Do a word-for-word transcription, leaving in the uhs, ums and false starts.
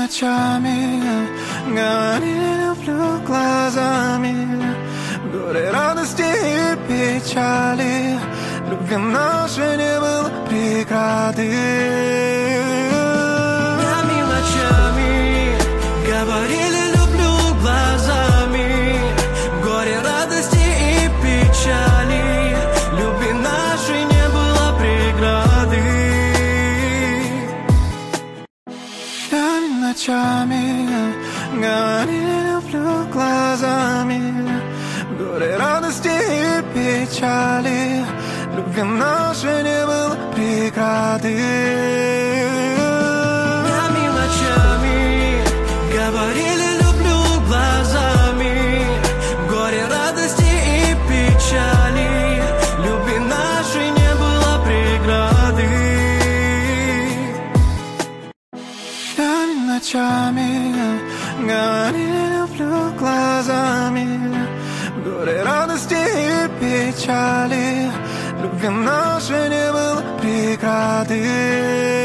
ночами говорили, люблю глазами. Горе, радости и печали, любви нашей не было преграды. Днями, ночами говорили, люблю глазами. Горе, радости и печали, любви нашей не было преграды. Днями, ночами говорили, люблю глазами. Горе, радости и печали, любви нашей не было преграды. Днями, ночами говорили, люблю глазами. Горе, радости и печали, любви нашей не было преграды. Днями, ночами говорили, люблю глазами. Горе, радости и печали, любви нашей не было преграды.